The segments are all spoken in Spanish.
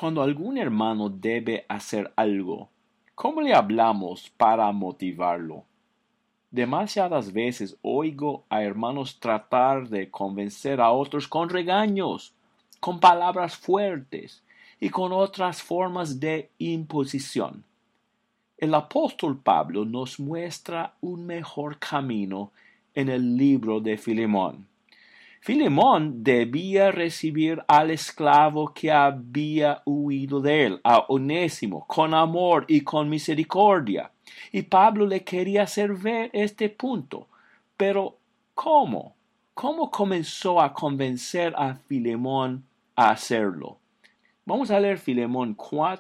Cuando algún hermano debe hacer algo, ¿cómo le hablamos para motivarlo? Demasiadas veces oigo a hermanos tratar de convencer a otros con regaños, con palabras fuertes y con otras formas de imposición. El apóstol Pablo nos muestra un mejor camino en el libro de Filemón. Filemón debía recibir al esclavo que había huido de él, a Onésimo, con amor y con misericordia. Y Pablo le quería hacer ver este punto. Pero, ¿cómo? ¿Cómo comenzó a convencer a Filemón a hacerlo? Vamos a leer Filemón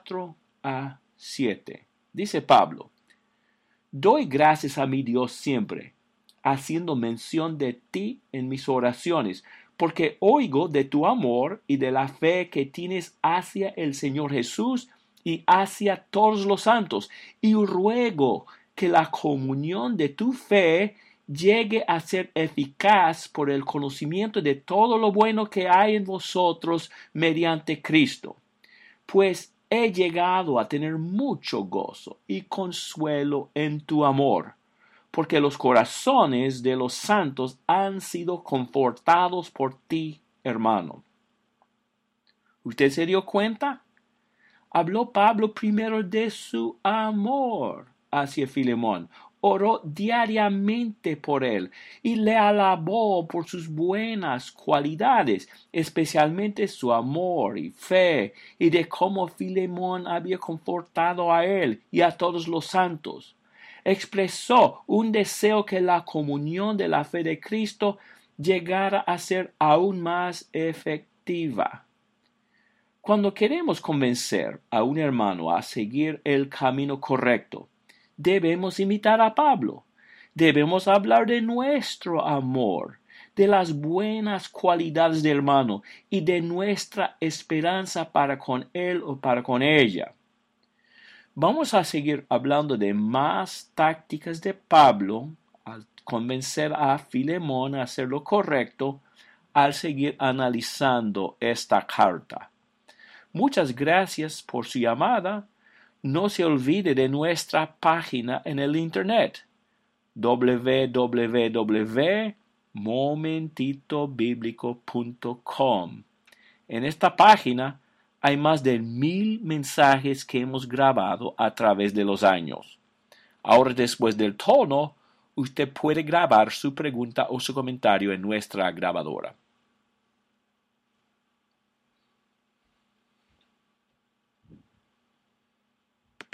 4-7. Dice Pablo: Doy gracias a mi Dios siempre, haciendo mención de ti en mis oraciones, porque oigo de tu amor y de la fe que tienes hacia el Señor Jesús y hacia todos los santos, y ruego que la comunión de tu fe llegue a ser eficaz por el conocimiento de todo lo bueno que hay en vosotros mediante Cristo. Pues he llegado a tener mucho gozo y consuelo en tu amor, porque los corazones de los santos han sido confortados por ti, hermano. ¿Usted se dio cuenta? Habló Pablo primero de su amor hacia Filemón. Oró diariamente por él y le alabó por sus buenas cualidades, especialmente su amor y fe, y de cómo Filemón había confortado a él y a todos los santos. Expresó un deseo que la comunión de la fe de Cristo llegara a ser aún más efectiva. Cuando queremos convencer a un hermano a seguir el camino correcto, debemos imitar a Pablo. Debemos hablar de nuestro amor, de las buenas cualidades del hermano y de nuestra esperanza para con él o para con ella. Vamos a seguir hablando de más tácticas de Pablo al convencer a Filemón a hacer lo correcto al seguir analizando esta carta. Muchas gracias por su llamada. No se olvide de nuestra página en el internet www.momentitobiblico.com. En esta página hay más de 1000 mensajes que hemos grabado a través de los años. Ahora, después del tono, usted puede grabar su pregunta o su comentario en nuestra grabadora.